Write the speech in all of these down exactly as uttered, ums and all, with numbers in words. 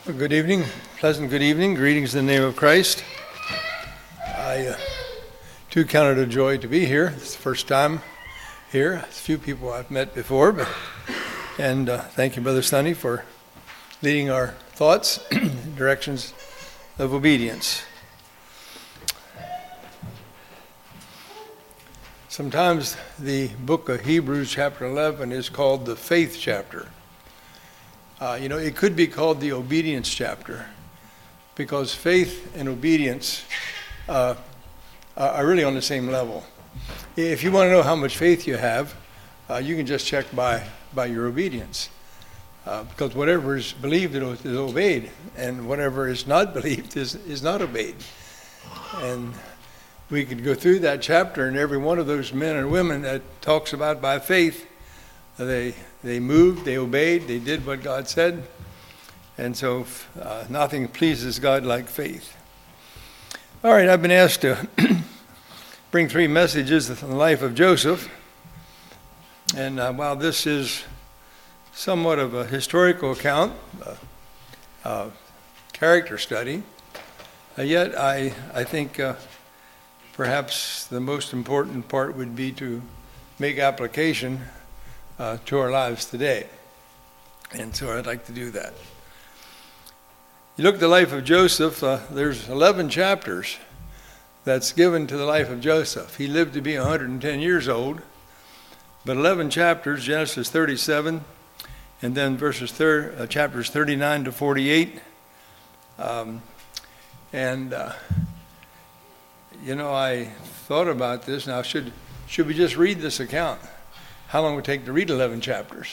Well, good evening, pleasant good evening. Greetings in the name of Christ. I uh, too count it a joy to be here. It's the first time here. It's a few people I've met before, but and uh, thank you, Brother Sonny, for leading our thoughts in directions of obedience. Sometimes the book of Hebrews, chapter eleven, is called the faith chapter. Uh, you know, it could be called the obedience chapter because faith and obedience uh, are really on the same level. If you want to know how much faith you have, uh, you can just check by, by your obedience. Uh, because whatever is believed is obeyed, and whatever is not believed is, is not obeyed. And we could go through that chapter, and every one of those men and women that talks about by faith, they they moved, they obeyed, they did what God said. And so uh, nothing pleases God like faith. All right, I've been asked to bring three messages on the life of Joseph. And uh, while this is somewhat of a historical account, uh, uh, character study, uh, yet I, I think uh, perhaps the most important part would be to make application Uh, to our lives today. And so I'd like to do that. You look at the life of Joseph, uh, there's eleven chapters that's given to the life of Joseph. He lived to be one hundred ten years old, but eleven chapters, Genesis thirty-seven, and then verses thir- uh, chapters thirty-nine to forty-eight. Um, and, uh, you know, I thought about this. Now, should should we just read this account? How long would it take to read eleven chapters?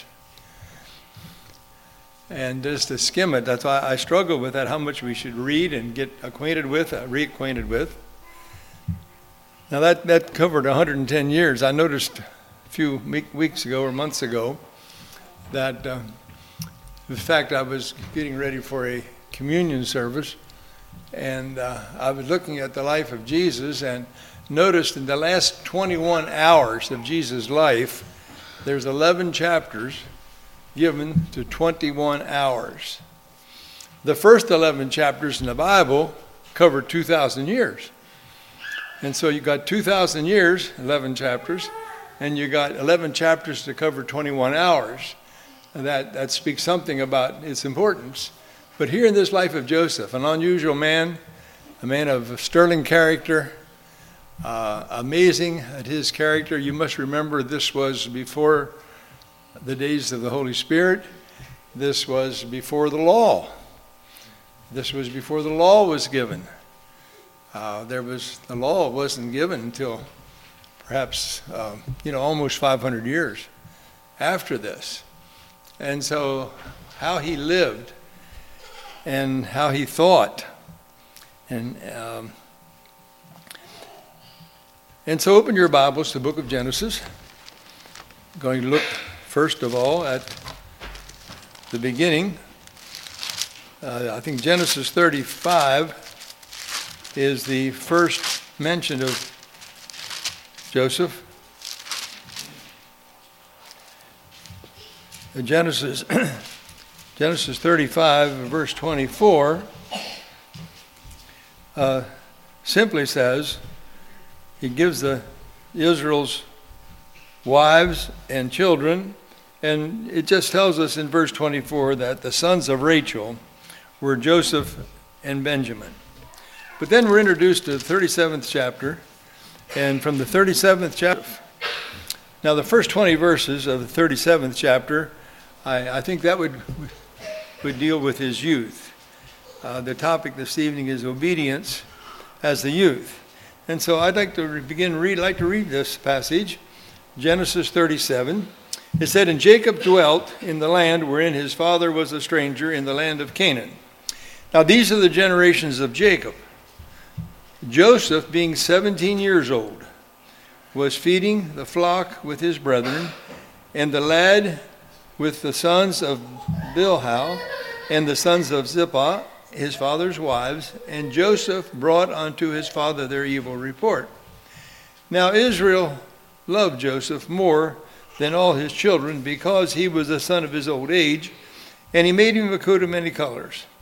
And just to skim it, that's why I struggle with that, how much we should read and get acquainted with, uh, reacquainted with. Now that, that covered one hundred ten years. I noticed a few weeks ago or months ago that, uh, in fact, I was getting ready for a communion service, and uh, I was looking at the life of Jesus and noticed in the last twenty-one hours of Jesus' life, there's eleven chapters given to twenty-one hours. The first eleven chapters in the Bible cover two thousand years. And so you got two thousand years, eleven chapters, and you got eleven chapters to cover twenty-one hours. And that, that speaks something about its importance. But here in this life of Joseph, an unusual man, a man of sterling character, Uh, amazing at his character. You must remember this was before the days of the Holy Spirit. This was before the law. This was before the law was given. Uh, there was the law wasn't given until perhaps uh, you know almost five hundred years after this. And so how he lived and how he thought and um, And so open your Bibles to the book of Genesis. I'm going to look first of all at the beginning. Uh, I think Genesis thirty-five is the first mention of Joseph. Genesis, Genesis thirty-five, verse twenty-four, uh, simply says, he gives the Israel's wives and children, and it just tells us in verse twenty-four that the sons of Rachel were Joseph and Benjamin. But then we're introduced to the thirty-seventh chapter, and from the thirty-seventh chapter, now the first twenty verses of the thirty-seventh chapter, I, I think that would would deal with his youth. Uh, the topic this evening is obedience as the youth. And so I'd like to begin read, I'd like to read this passage, Genesis thirty-seven. It said, "And Jacob dwelt in the land wherein his father was a stranger, in the land of Canaan. Now these are the generations of Jacob. Joseph, being seventeen years old, was feeding the flock with his brethren, and the lad with the sons of Bilhah and the sons of Zippah, his father's wives, and Joseph brought unto his father their evil report. Now Israel loved Joseph more than all his children, because he was the son of his old age, and he made him a coat of many colors.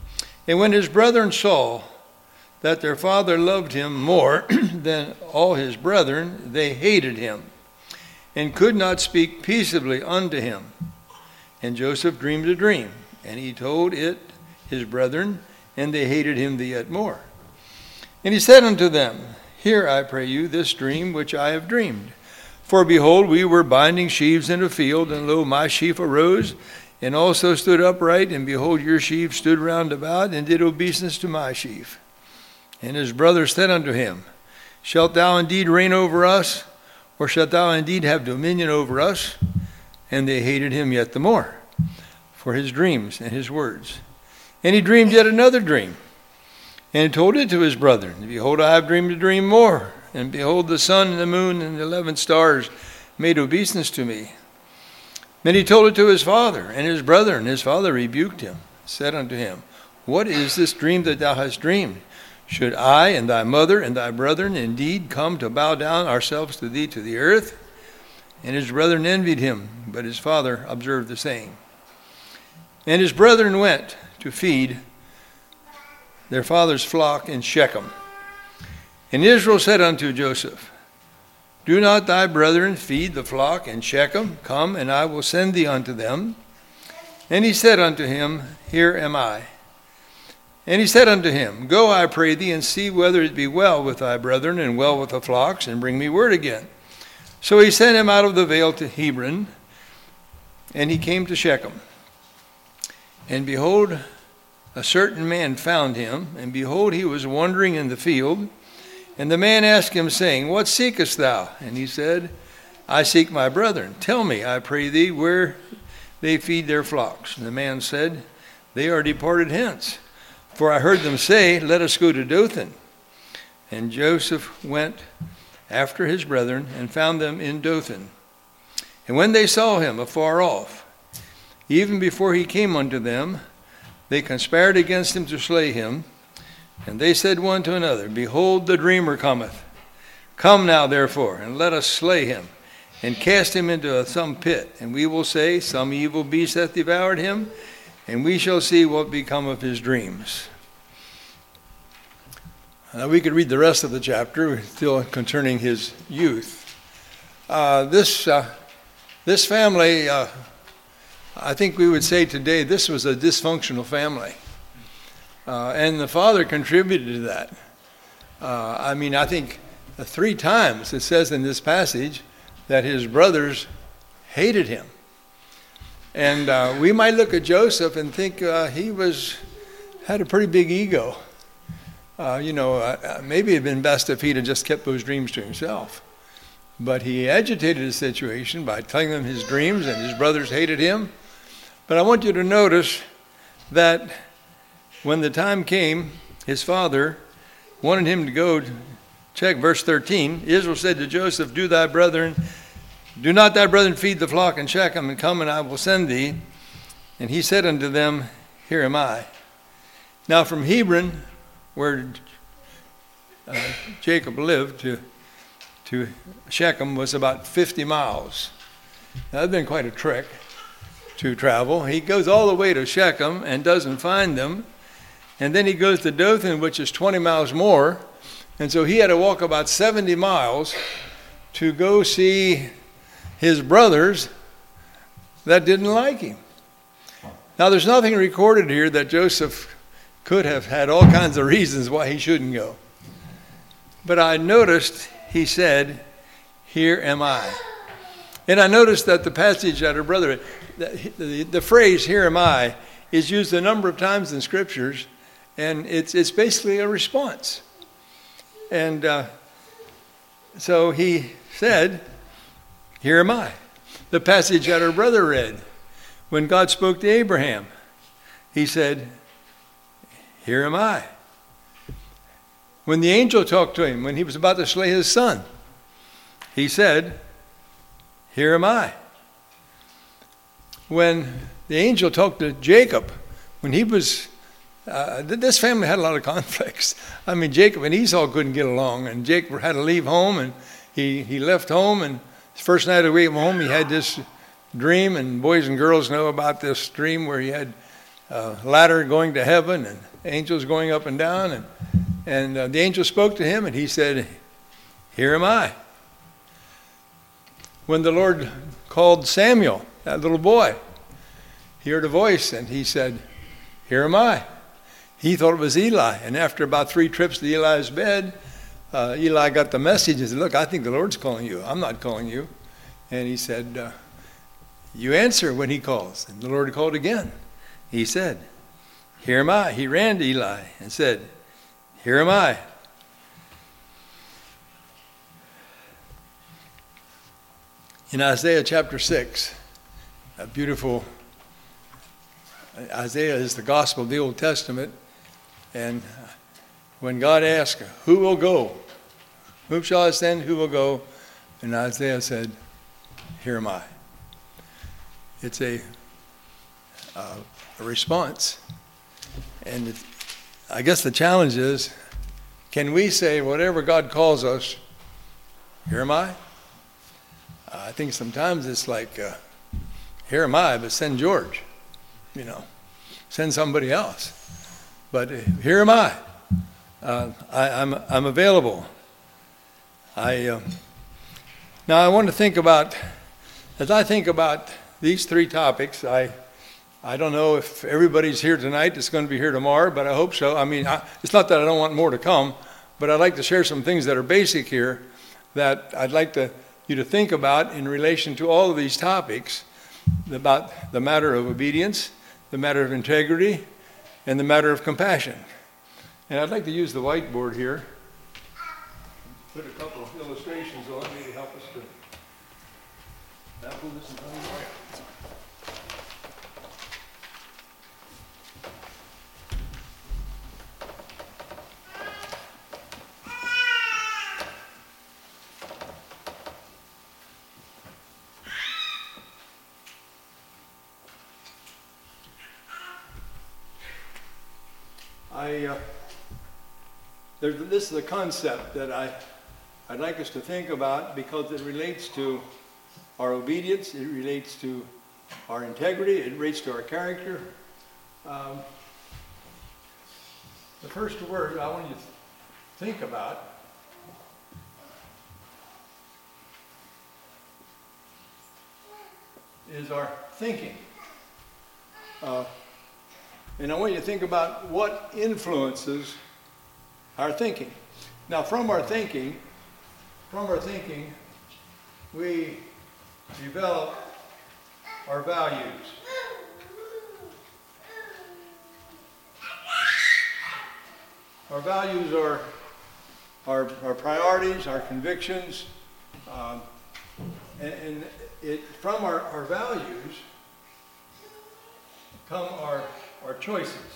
And when his brethren saw that their father loved him more than all his brethren, they hated him, and could not speak peaceably unto him. And Joseph dreamed a dream, and he told it his brethren, and they hated him the yet more. And he said unto them, Hear, I pray you, this dream which I have dreamed. For behold, we were binding sheaves in a field, and lo, my sheaf arose, and also stood upright, and behold, your sheaf stood round about, and did obeisance to my sheaf. And his brothers said unto him, Shalt thou indeed reign over us, or shalt thou indeed have dominion over us? And they hated him yet the more, for his dreams and his words. And he dreamed yet another dream, and he told it to his brethren. And behold, I have dreamed a dream more, and behold, the sun and the moon and the eleven stars made obeisance to me. Then he told it to his father and his brother, and his father rebuked him, said unto him, What is this dream that thou hast dreamed? Should I and thy mother and thy brethren indeed come to bow down ourselves to thee to the earth? And his brethren envied him, but his father observed the saying. And his brethren went to feed their father's flock in Shechem. And Israel said unto Joseph, Do not thy brethren feed the flock in Shechem? Come, and I will send thee unto them. And he said unto him, Here am I. And he said unto him, Go, I pray thee, and see whether it be well with thy brethren, and well with the flocks, and bring me word again. So he sent him out of the vale to Hebron, and he came to Shechem. And behold, a certain man found him, and behold, he was wandering in the field. And the man asked him, saying, What seekest thou? And he said, I seek my brethren. Tell me, I pray thee, where they feed their flocks. And the man said, They are departed hence. For I heard them say, Let us go to Dothan. And Joseph went after his brethren, and found them in Dothan. And when they saw him afar off, even before he came unto them, they conspired against him to slay him. And they said one to another, Behold, the dreamer cometh. Come now, therefore, and let us slay him, and cast him into some pit. And we will say, Some evil beast hath devoured him, and we shall see what become of his dreams. Now we could read the rest of the chapter, still concerning his youth. Uh, this uh, this family, uh, I think we would say today, this was a dysfunctional family. Uh, and the father contributed to that. Uh, I mean, I think three times it says in this passage that his brothers hated him. And uh, we might look at Joseph and think uh, he was had a pretty big ego. Uh, you know, uh, maybe it'd been best if he'd have just kept those dreams to himself. But he agitated the situation by telling them his dreams, and his brothers hated him. But I want you to notice that when the time came, his father wanted him to go check verse thirteen. Israel said to Joseph, Do thy brethren, do not thy brethren feed the flock in Shechem, and come, and I will send thee. And he said unto them, Here am I. Now from Hebron, where uh, Jacob lived, to, to Shechem was about fifty miles. That had been quite a trek to travel. He goes all the way to Shechem and doesn't find them. And then he goes to Dothan, which is twenty miles more. And so he had to walk about seventy miles to go see his brothers that didn't like him. Now, there's nothing recorded here that Joseph could have had all kinds of reasons why he shouldn't go. But I noticed he said, Here am I. And I noticed that the passage that our brother, the, the, the phrase, Here am I, is used a number of times in scriptures, and it's, it's basically a response. And uh, so he said, Here am I. The passage that our brother read, when God spoke to Abraham, he said, Here am I. When the angel talked to him, when he was about to slay his son, he said, Here am I. When the angel talked to Jacob, when he was, uh, this family had a lot of conflicts. I mean, Jacob and Esau couldn't get along, and Jacob had to leave home, and he, he left home, and his first night away from home, he had this dream, and boys and girls know about this dream where he had a ladder going to heaven, and angels going up and down, and, and uh, the angel spoke to him, and he said, "Here am I." When the Lord called Samuel, that little boy, he heard a voice, and he said, "Here am I." He thought it was Eli, and after about three trips to Eli's bed, uh, Eli got the message and said, "Look, I think the Lord's calling you. I'm not calling you." And he said, uh, "You answer when he calls." And the Lord called again. He said, "Here am I." He ran to Eli and said, "Here am I." In Isaiah chapter six, a beautiful, Isaiah is the gospel of the Old Testament. And when God asked, "Who will go? Whom shall I send? Who will go?" And Isaiah said, "Here am I." It's a, uh, a response. And it, I guess the challenge is, can we say whatever God calls us, "Here am I"? Uh, I think sometimes it's like, uh, "Here am I," but send George, you know, send somebody else. But uh, here am I. Uh, I I'm, I'm available. I uh, now I want to think about, as I think about these three topics, I I don't know if everybody's here tonight that's going to be here tomorrow, but I hope so. I mean, I, it's not that I don't want more to come, but I'd like to share some things that are basic here that I'd like to, you to think about in relation to all of these topics, about the matter of obedience, the matter of integrity, and the matter of compassion. And I'd like to use the whiteboard here, put a couple of illustrations on, maybe help us to apple this and I, uh, there, this is a concept that I, I'd like us to think about because it relates to our obedience, it relates to our integrity, it relates to our character. Um, the first word I want you to think about is our thinking. Uh, And I want you to think about what influences our thinking. Now, from our thinking, from our thinking, we develop our values. Our values are our, our priorities, our convictions, um, and, and it, from our, our values come our Our choices.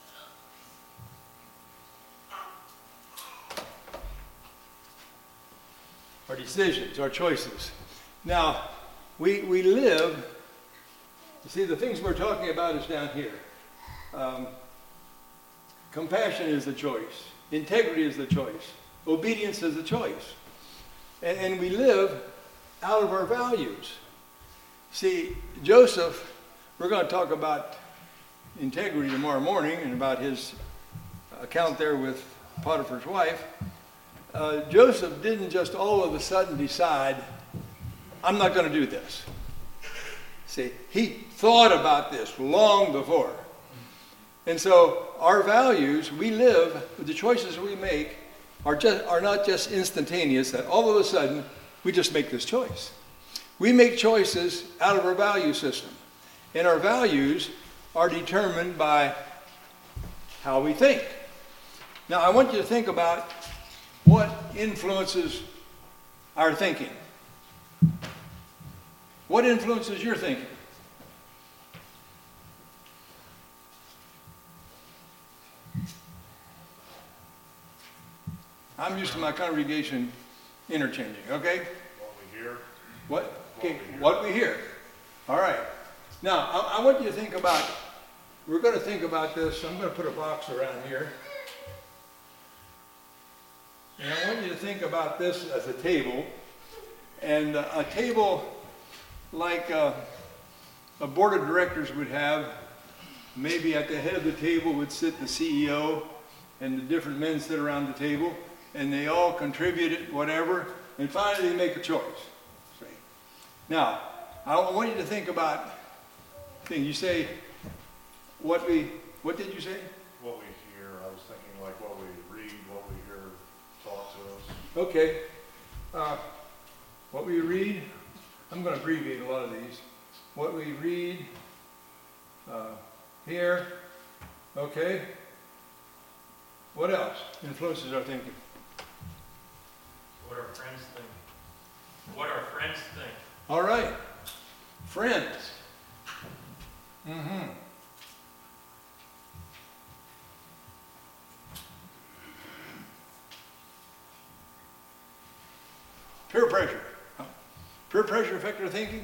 Our decisions, our choices. Now, we, we live, you see, the things we're talking about is down here. Um, compassion is the choice. Integrity is the choice. Obedience is the choice. And, and we live out of our values. See, Joseph, we're going to talk about integrity tomorrow morning and about his account there with Potiphar's wife. Uh, Joseph didn't just all of a sudden decide, "I'm not going to do this." See, he thought about this long before. And so our values, we live, the choices we make are just are not just instantaneous, that all of a sudden we just make this choice. We make choices out of our value system. And our values are determined by how we think. Now, I want you to think about what influences our thinking. What influences your thinking? I'm used to my congregation interchanging, okay? What we hear. What? Okay, what we hear. All right. Now, I, I want you to think about, we're going to think about this. I'm going to put a box around here. And I want you to think about this as a table. And uh, a table like uh, a board of directors would have maybe at the head of the table would sit the C E O, and the different men sit around the table, and they all contributed whatever, and finally they make a choice. See? Now, I want you to think about things. You say, what we, what did you say? What we hear, I was thinking like what we read, what we hear taught to us. Okay. Uh, what we read, I'm going to abbreviate a lot of these. What we read, uh, hear, okay. What else influences our thinking? What our friends think. What our friends think. All right. Friends. Mm-hmm. Peer pressure. Peer pressure affects your thinking?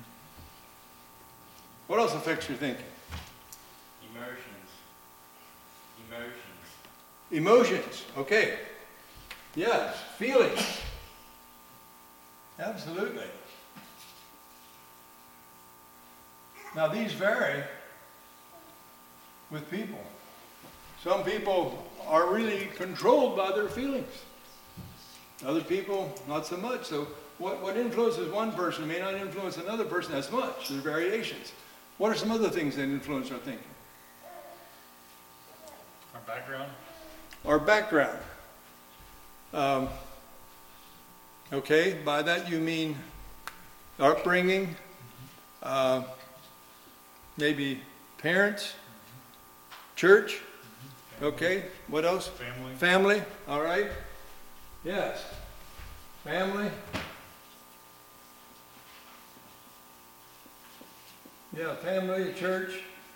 What else affects your thinking? Emotions. Emotions. Emotions. Okay. Yes. Feelings. Absolutely. Now these vary with people. Some people are really controlled by their feelings. Other people, not so much. So what, what influences one person may not influence another person as much. There's variations. What are some other things that influence our thinking? Our background? Our background. Um, okay, by that you mean upbringing, uh, maybe parents, church, okay, what else? Family. Family, all right. Yes, family. Yeah, family, church,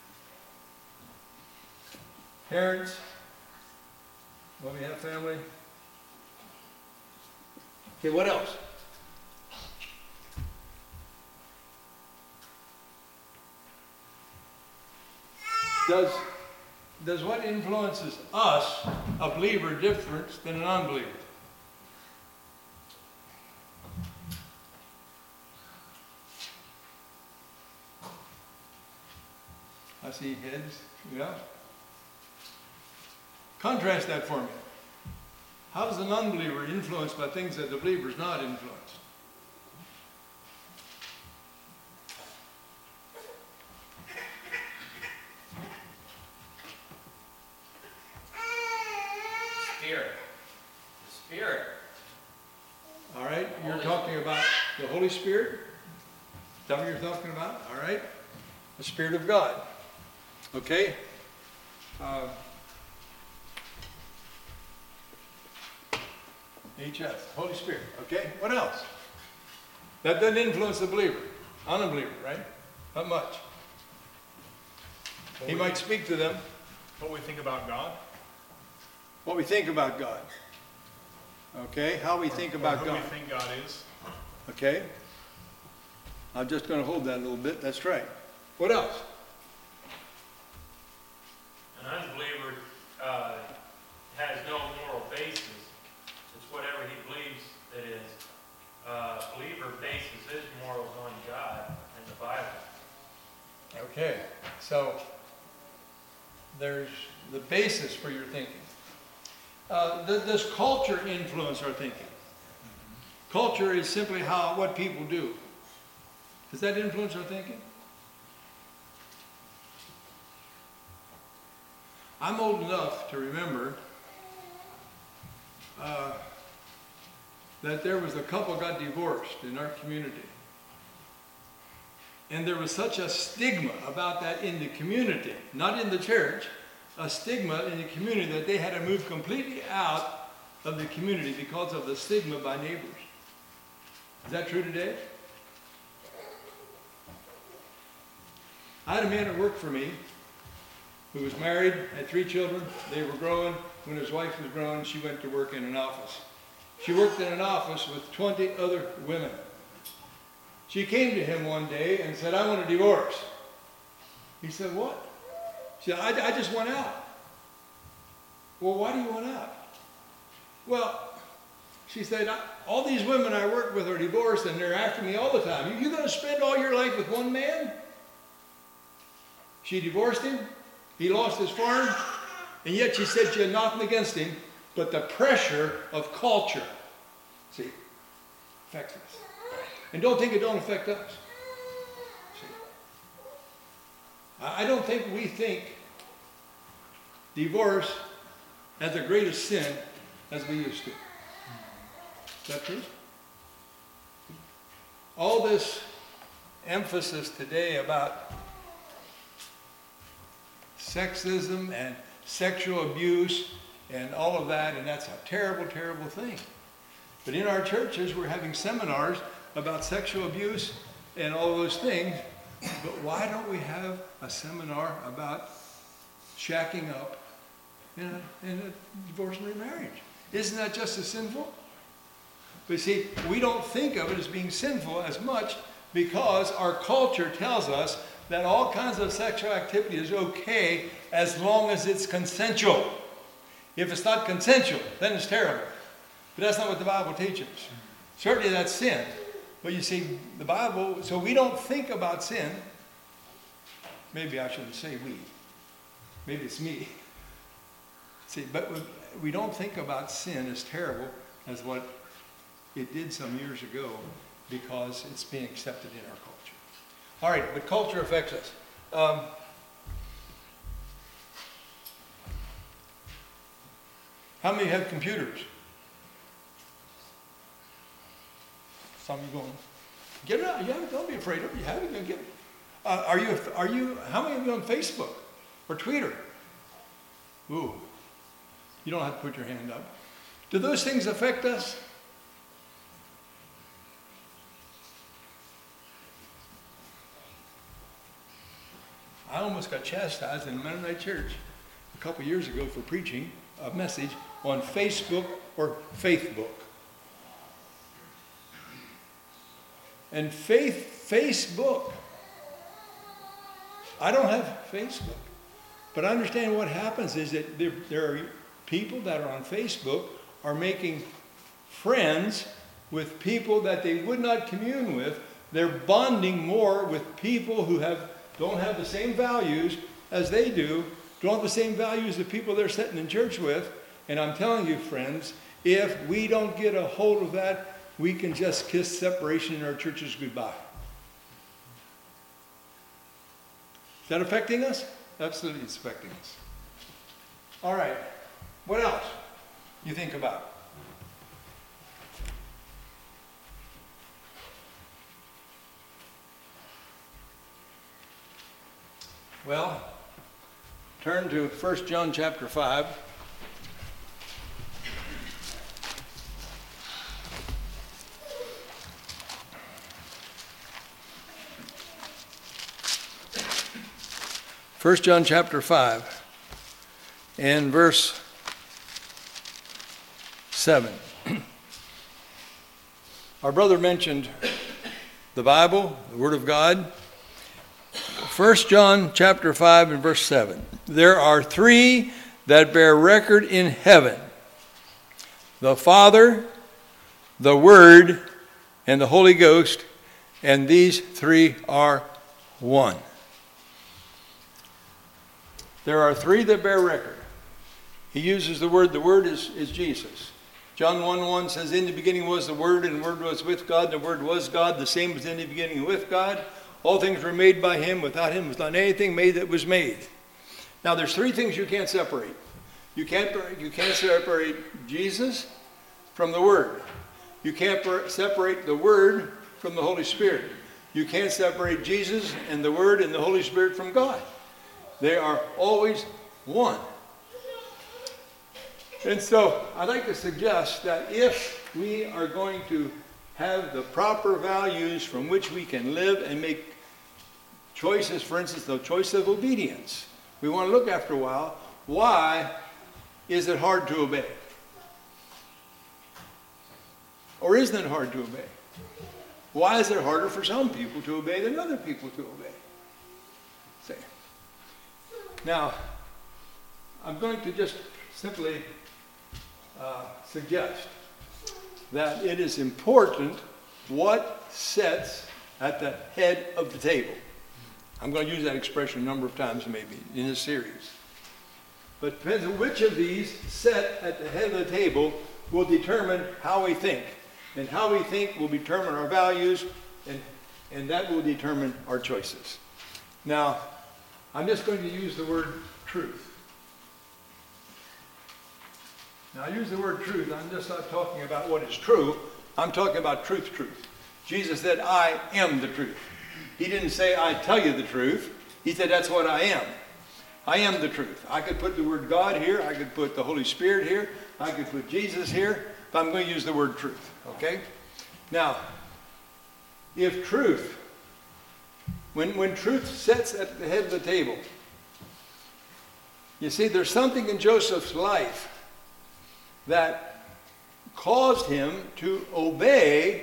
parents. Well, we have family. Okay, what else? Does, does what influences us, a believer, different than an unbeliever? I see heads, yeah. Contrast that for me. How is an unbeliever influenced by things that the believer is not influenced? Spirit. The Spirit. All right, you're Holy talking about the Holy Spirit? Is that what you're talking about? All right. The Spirit of God. Okay. Uh, H S, Holy Spirit. Okay, what else? That doesn't influence the believer, unbeliever, right? Not much. He might speak to them. What we think about God? What we think about God. Okay, how we think about or who God. we think God is. Okay. I'm just going to hold that a little bit. That's right. What else? An unbeliever uh, has no moral basis. It's whatever he believes it is. Uh, believer bases his morals on God and the Bible. Okay, so there's the basis for your thinking. Uh, th does culture influence our thinking? Culture is simply how what people do. Does that influence our thinking? I'm old enough to remember uh, that there was a couple got divorced in our community. And there was such a stigma about that in the community, not in the church, a stigma in the community that they had to move completely out of the community because of the stigma by neighbors. Is that true today? I had a man that worked for me who was married, had three children. They were growing. When his wife was growing, she went to work in an office. She worked in an office with twenty other women. She came to him one day and said, "I want a divorce." He said, "What?" She said, I, I just want out." "Well, why do you want out?" "Well," she said, "all these women I work with are divorced and they're after me all the time. You, you going to spend all your life with one man?" She divorced him. He lost his farm, and yet she said she had nothing against him, but the pressure of culture, see, affects us. And don't think it don't affect us. See, I don't think we think divorce as the greatest sin as we used to. Is that true? All this emphasis today about sexism and sexual abuse and all of that, and that's a terrible, terrible thing. But in our churches, we're having seminars about sexual abuse and all those things, but why don't we have a seminar about shacking up in a, in a divorce and remarriage? Isn't that just as sinful? But see, we don't think of it as being sinful as much because our culture tells us that all kinds of sexual activity is okay as long as it's consensual. If it's not consensual, then it's terrible. But that's not what the Bible teaches. Certainly that's sin. But you see, the Bible, so we don't think about sin. Maybe I shouldn't say we. Maybe it's me. See, but we don't think about sin as terrible as what it did some years ago because it's being accepted in our culture. All right, but culture affects us. Um, how many have computers? Some of you going, get it out. You have it. Don't be afraid of it. You have it. Go get it. Uh, are you? Are you? How many of you on Facebook or Twitter? Ooh, you don't have to put your hand up. Do those things affect us? I almost got chastised in a Mennonite church a couple years ago for preaching a message on Facebook or Faithbook. And faith, Facebook. I don't have Facebook. But I understand what happens is that there, there are people that are on Facebook are making friends with people that they would not commune with. They're bonding more with people who have don't have the same values as they do, don't have the same values as the people they're sitting in church with. And I'm telling you, friends, if we don't get a hold of that, we can just kiss separation in our churches goodbye. Is that affecting us? Absolutely, it's affecting us. All right. What else you think about? Well, turn to First John chapter five. First John chapter five and verse seven. Our brother mentioned the Bible, the Word of God. First John chapter five and verse seven. There are three that bear record in heaven: the Father, the Word, and the Holy Ghost, and these three are one. There are three that bear record. He uses the word, the Word is, is Jesus. John one one says, in the beginning was the Word, and the Word was with God, and the Word was God. The same was in the beginning with God. All things were made by Him. Without Him was not anything made that was made. Now there's three things you can't separate. You can't, you can't separate Jesus from the Word. You can't separate the Word from the Holy Spirit. You can't separate Jesus and the Word and the Holy Spirit from God. They are always one. And so I'd like to suggest that if we are going to have the proper values from which we can live and make choices, for instance, the choice of obedience, we want to look after a while, why is it hard to obey? Or isn't it hard to obey? Why is it harder for some people to obey than other people to obey? See. Now, I'm going to just simply uh, suggest that it is important what sits at the head of the table. I'm going to use that expression a number of times maybe in this series. But depends on which of these set at the head of the table will determine how we think. And how we think will determine our values, and, and that will determine our choices. Now, I'm just going to use the word truth. Now, I use the word truth. I'm just not talking about what is true. I'm talking about truth, truth. Jesus said, I am the truth. He didn't say, I tell you the truth. He said, that's what I am. I am the truth. I could put the word God here. I could put the Holy Spirit here. I could put Jesus here. But I'm going to use the word truth. Okay? Now, if truth, when, when truth sits at the head of the table, you see, there's something in Joseph's life that caused him to obey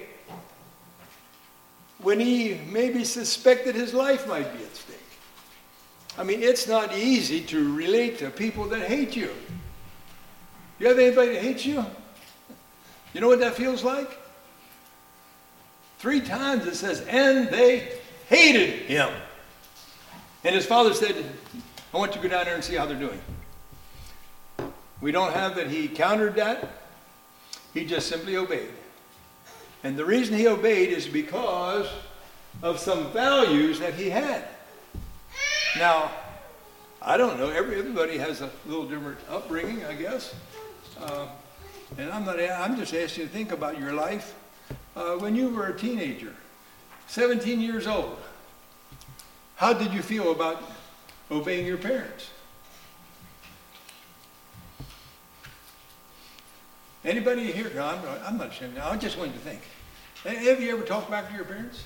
when he maybe suspected his life might be at stake. I mean, it's not easy to relate to people that hate you. You have anybody that hates you? You know what that feels like? Three times it says, and they hated him. And his father said, I want you to go down there and see how they're doing. We don't have that he countered that. He just simply obeyed. And the reason he obeyed is because of some values that he had. Now, I don't know. Every, everybody has a little different upbringing, I guess. Uh, and I'm not. I'm just asking you to think about your life uh, when you were a teenager, seventeen years old. How did you feel about obeying your parents? Anybody here? No, I'm not, I'm not ashamed. I just wanted to think. Have you ever talked back to your parents?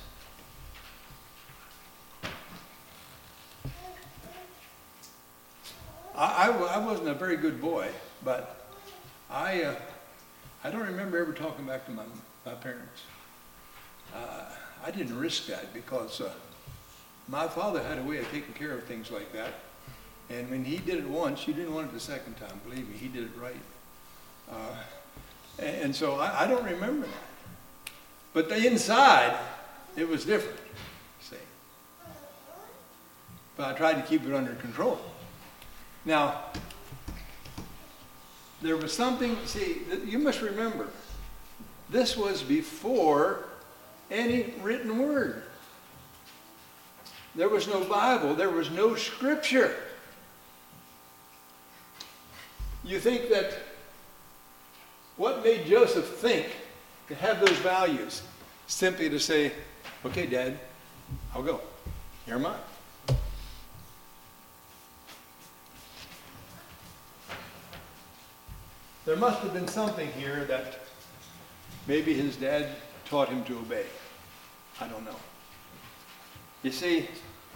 I, I, I wasn't a very good boy, but I, uh, I don't remember ever talking back to my, my parents. Uh, I didn't risk that because uh, my father had a way of taking care of things like that. And when he did it once, you didn't want it the second time. Believe me, he did it right. Uh, and, and so I, I don't remember that. But the inside, it was different, see. But I tried to keep it under control. Now, there was something, see, you must remember, this was before any written word. There was no Bible, there was no scripture. You think that what made Joseph think to have those values? Simply to say, okay, Dad, I'll go. Here am I. There must have been something here that maybe his dad taught him to obey. I don't know. You see,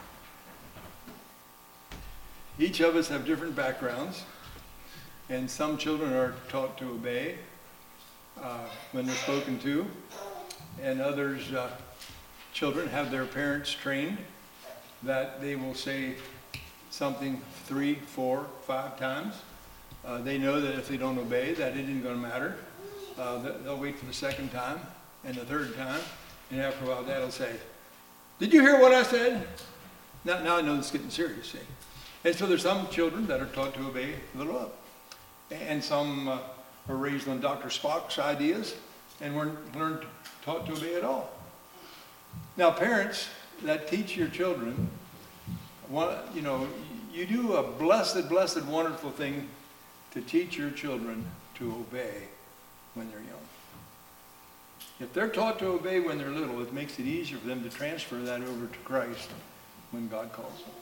each of us have different backgrounds, and some children are taught to obey uh, when they're spoken to, and others, uh, children have their parents trained that they will say something three, four, five times. Uh, they know that if they don't obey, that it isn't going to matter. Uh, they'll wait for the second time and the third time, and after a while, Dad will say, "Did you hear what I said?" Now, now I know it's getting serious, see. And so there's some children that are taught to obey little up, and some uh, are raised on Doctor Spock's ideas and weren't learned taught to obey at all. Now, parents that teach your children, you know, you do a blessed, blessed, wonderful thing to teach your children to obey when they're young. If they're taught to obey when they're little, it makes it easier for them to transfer that over to Christ when God calls them.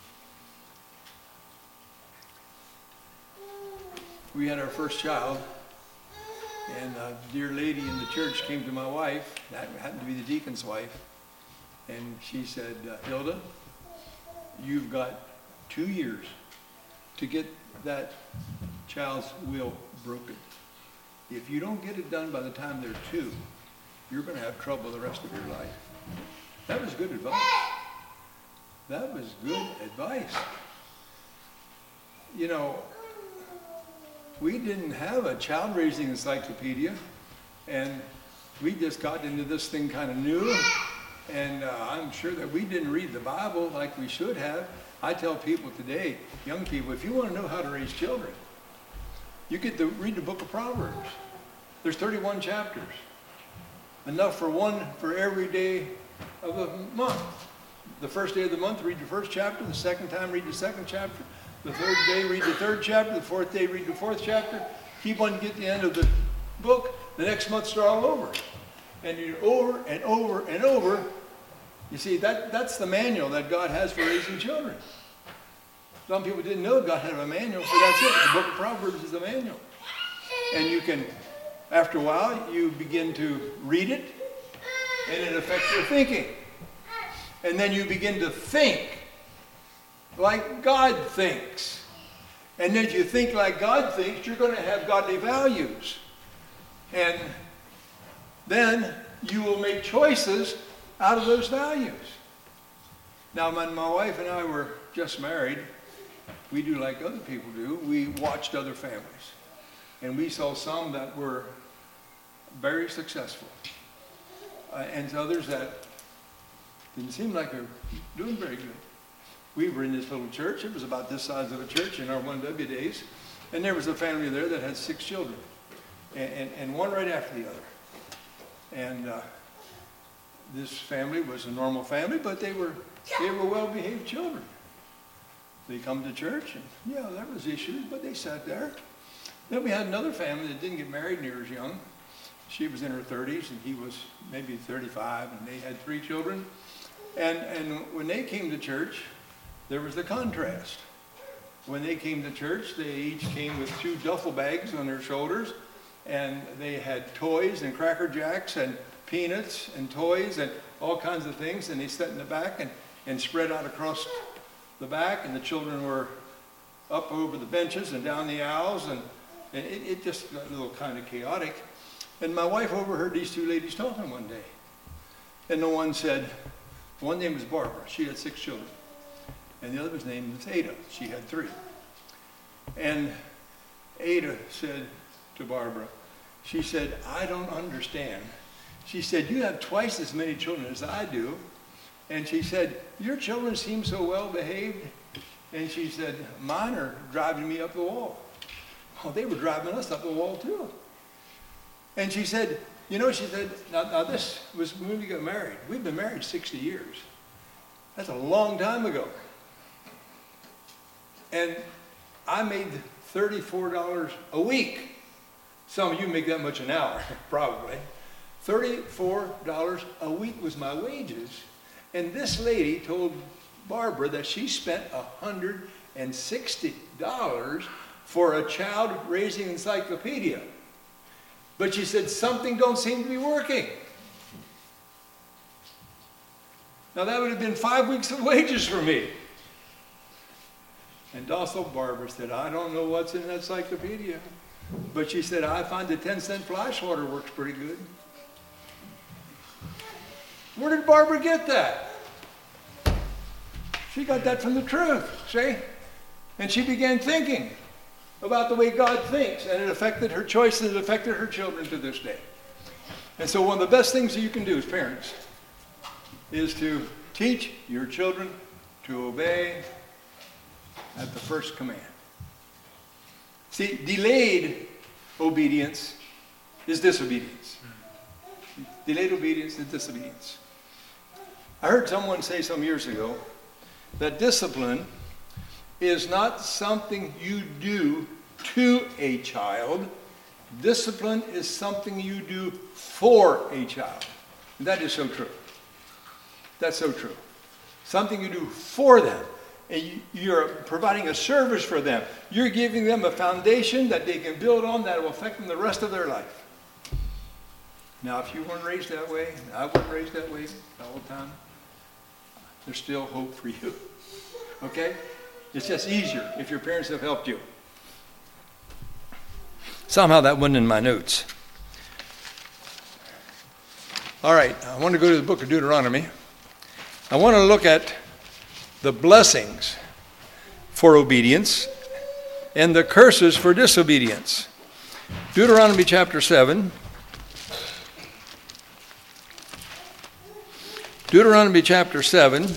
We had our first child, and a dear lady in the church came to my wife, that happened to be the deacon's wife, and she said, uh, "Hilda, you've got two years to get that child's will broken. If you don't get it done by the time they're two, you're going to have trouble the rest of your life." That was good advice. That was good advice. You know, we didn't have a child raising encyclopedia, and we just got into this thing kind of new, And uh, I'm sure that we didn't read the Bible like we should have. I tell people today, young people, if you want to know how to raise children, you get to read the book of Proverbs. There's thirty-one chapters. Enough for one for every day of the month. The first day of the month, read the first chapter. The second time, read the second chapter. The third day, read the third chapter. The fourth day, read the fourth chapter. Keep on to get to the end of the book. The next month, start all over. And you over and over and over. You see, that, that's the manual that God has for raising children. Some people didn't know God had a manual, so that's it. The book of Proverbs is a manual. And you can, after a while, you begin to read it, and it affects your thinking. And then you begin to think like God thinks. And then if you think like God thinks, you're going to have godly values. And then you will make choices out of those values. Now, when my wife and I were just married, we do like other people do. We watched other families. And we saw some that were very successful. Uh, and others that didn't seem like they were doing very good. We were in this little church. It was about this size of a church in our one W days. And there was a family there that had six children. And, and, and one right after the other. And uh, this family was a normal family, but they were they were well-behaved children. They come to church, and yeah, there was issues, but they sat there. Then we had another family that didn't get married near as young. She was in her thirties, and he was maybe thirty-five, and they had three children. And and when they came to church, there was the contrast. When they came to church, they each came with two duffel bags on their shoulders, and they had toys and Cracker Jacks and peanuts and toys and all kinds of things, and they sat in the back and, and spread out across the back, and the children were up over the benches and down the aisles, and, and it, it just got a little kind of chaotic. And my wife overheard these two ladies talking one day, and the one said, one name was Barbara, she had six children, and the other was named was Ada, she had three. And Ada said to Barbara, she said, I don't understand. She said, you have twice as many children as I do. And she said, your children seem so well behaved. And she said, mine are driving me up the wall. Well, they were driving us up the wall too. And she said, you know, she said, now, now this was when we got married. We've been married sixty years. That's a long time ago. And I made thirty-four dollars a week. Some of you make that much an hour, probably. thirty-four dollars a week was my wages. And this lady told Barbara that she spent one hundred sixty dollars for a child raising encyclopedia. But she said, something don't seem to be working. Now that would have been five weeks of wages for me. And also Barbara said, I don't know what's in that encyclopedia. But she said, I find the ten cent flash water works pretty good. Where did Barbara get that? She got that from the truth, see? And she began thinking about the way God thinks, and it affected her choices, it affected her children to this day. And so one of the best things that you can do as parents is to teach your children to obey at the first command. See, delayed obedience is disobedience. Delayed obedience is disobedience. I heard someone say some years ago that discipline is not something you do to a child. Discipline is something you do for a child. And that is so true. That's so true. Something you do for them. And you're providing a service for them. You're giving them a foundation that they can build on that will affect them the rest of their life. Now, if you weren't raised that way, I wasn't raised that way all the time, there's still hope for you. Okay? It's just easier if your parents have helped you. Somehow that wasn't in my notes. All right, I want to go to the book of Deuteronomy. I want to look at the blessings for obedience and the curses for disobedience. Deuteronomy chapter seven. Deuteronomy chapter seven.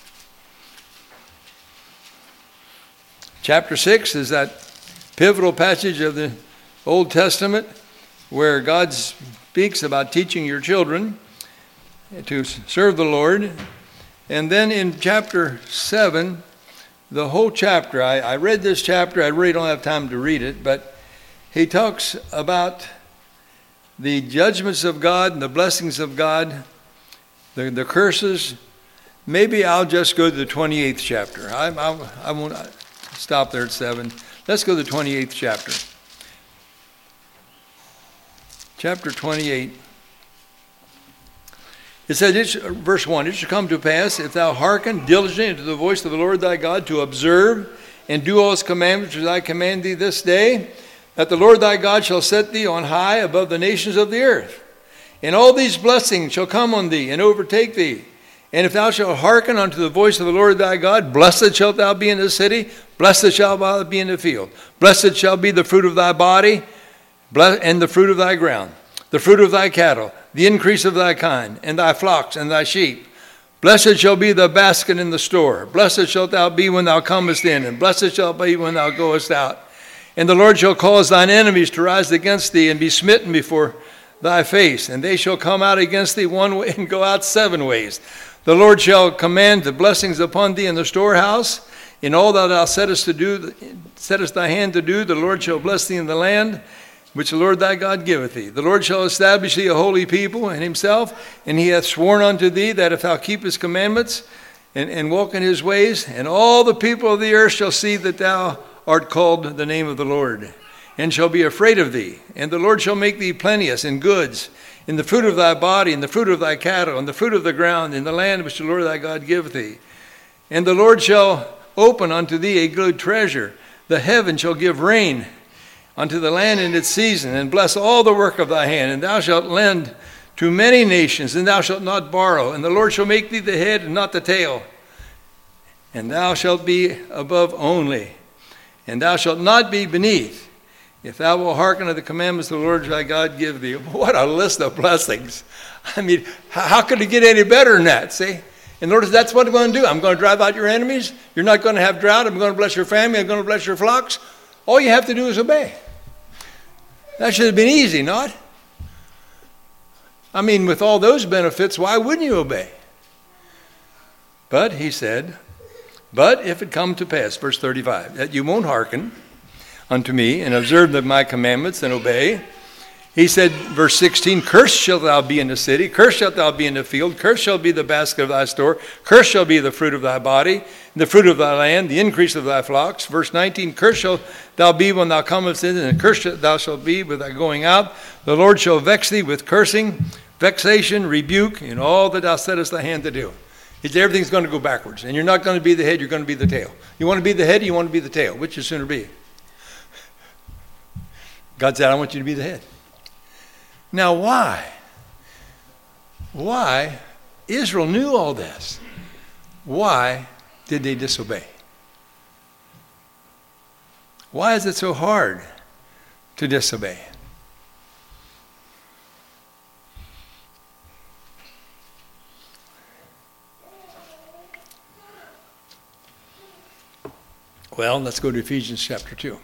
Chapter six is that pivotal passage of the Old Testament where God speaks about teaching your children to serve the Lord. And then in chapter seven, the whole chapter, I, I read this chapter, I really don't have time to read it, but he talks about the judgments of God and the blessings of God, the, the curses. Maybe I'll just go to the twenty-eighth chapter. I, I, I won't stop there at seven. Let's go to the twenty-eighth chapter. Chapter twenty-eight. It says, it, verse one, it shall come to pass, if thou hearken diligently unto the voice of the Lord thy God, to observe and do all his commandments which I command thee this day, that the Lord thy God shall set thee on high above the nations of the earth. And all these blessings shall come on thee and overtake thee. And if thou shalt hearken unto the voice of the Lord thy God, blessed shalt thou be in the city, blessed shalt thou be in the field. Blessed shall be the fruit of thy body, and the fruit of thy ground, the fruit of thy cattle, the increase of thy kind, and thy flocks, and thy sheep. Blessed shall be the basket in the store. Blessed shalt thou be when thou comest in, and blessed shalt be when thou goest out. And the Lord shall cause thine enemies to rise against thee, and be smitten before thy face. And they shall come out against thee one way, and go out seven ways. The Lord shall command the blessings upon thee in the storehouse. In all that thou settest to do, settest thy hand to do, the Lord shall bless thee in the land which the Lord thy God giveth thee. The Lord shall establish thee a holy people in himself, and he hath sworn unto thee that if thou keep his commandments and, and walk in his ways, and all the people of the earth shall see that thou art called the name of the Lord, and shall be afraid of thee. And the Lord shall make thee plenteous in goods, in the fruit of thy body, in the fruit of thy cattle, in the fruit of the ground, in the land which the Lord thy God giveth thee. And the Lord shall open unto thee a good treasure. The heaven shall give rain unto the land in its season, and bless all the work of thy hand. And thou shalt lend to many nations, and thou shalt not borrow. And the Lord shall make thee the head and not the tail. And thou shalt be above only, and thou shalt not be beneath, if thou wilt hearken to the commandments of the Lord thy God give thee. What a list of blessings. I mean, how could it get any better than that, see? And Lord, that's what I'm going to do. I'm going to drive out your enemies. You're not going to have drought. I'm going to bless your family. I'm going to bless your flocks. All you have to do is obey. That should have been easy, not? I mean, with all those benefits, why wouldn't you obey? But he said, but if it come to pass, verse thirty-five, that you won't hearken unto me and observe the, my commandments and obey. He said, verse sixteen, cursed shalt thou be in the city, cursed shalt thou be in the field, cursed shall be the basket of thy store, cursed shall be the fruit of thy body, the fruit of thy land, the increase of thy flocks. Verse nineteen, cursed shalt thou be when thou comest in, and cursed thou shalt be with thy going out. The Lord shall vex thee with cursing, vexation, rebuke, in all that thou settest thy hand to do. He said, everything's going to go backwards, and you're not going to be the head, you're going to be the tail. You want to be the head, you want to be the tail. Which is sooner be? God said, I want you to be the head. Now, why? Why? Israel knew all this. Why did they disobey? Why is it so hard to disobey? Well, let's go to Ephesians chapter two.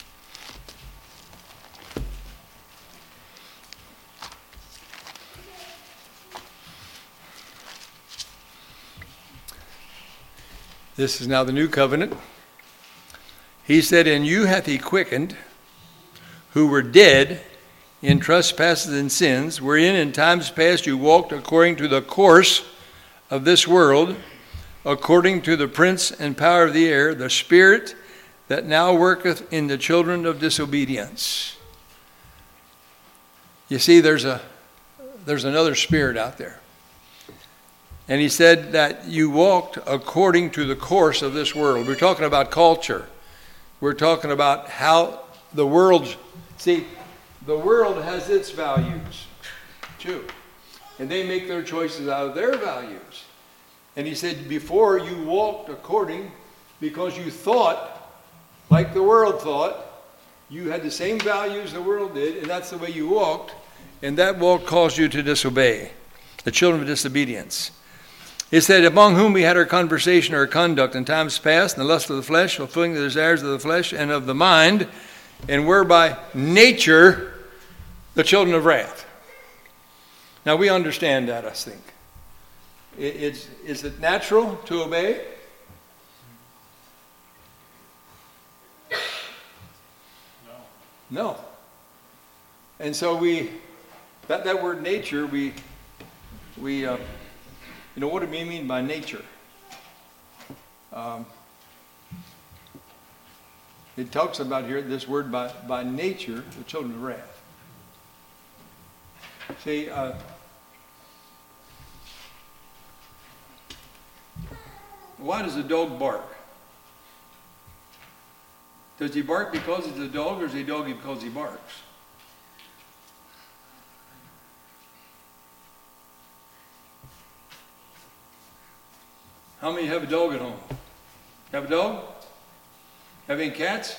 This is now the new covenant. He said, and you hath he quickened, who were dead in trespasses and sins, wherein in times past you walked according to the course of this world, according to the prince and power of the air, the spirit that now worketh in the children of disobedience. You see, there's a there's another spirit out there. And he said that you walked according to the course of this world. We're talking about culture. We're talking about how the world, see, the world has its values too. And they make their choices out of their values. And he said, before you walked according, because you thought like the world thought, you had the same values the world did, and that's the way you walked, and that walk caused you to disobey, the children of disobedience. It said, among whom we had our conversation or our conduct in times past, in the lust of the flesh, fulfilling the desires of the flesh and of the mind, and were by nature the children of wrath. Now we understand that, I think. It, it's, is it natural to obey? No. No. And so we, that, that word nature, we, we, uh, you know, what do we mean by nature? Um, it talks about here, this word by, by nature, the children of wrath. See, uh, why does a dog bark? Does he bark because he's a dog, or is he a dog because he barks? How many have a dog at home? Have a dog? Have any cats?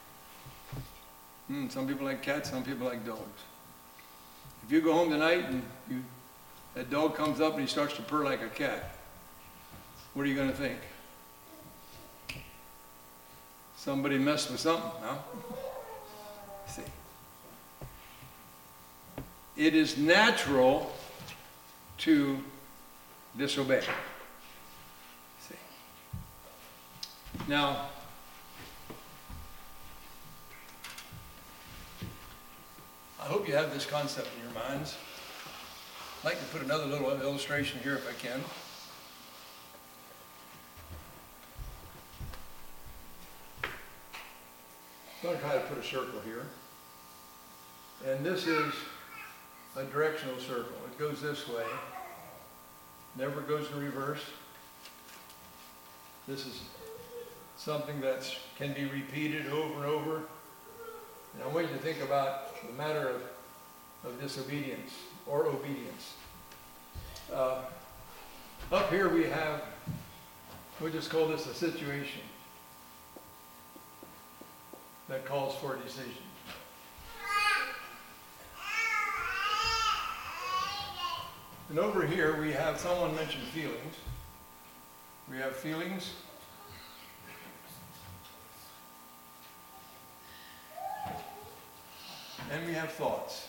Hmm, some people like cats, some people like dogs. If you go home tonight and you, that dog comes up and he starts to purr like a cat, what are you going to think? Somebody messed with something, huh? See. It is natural to disobey. See. Now, I hope you have this concept in your minds. I'd like to put another little illustration here if I can. I'm going to try to put a circle here. And this is a directional circle. It goes this way. Never goes in reverse. This is something that can be repeated over and over. And I want you to think about the matter of, of disobedience or obedience. Uh, up here we have, we'll just call this a situation that calls for a decision. And over here we have someone mentioned feelings. We have feelings. And we have thoughts.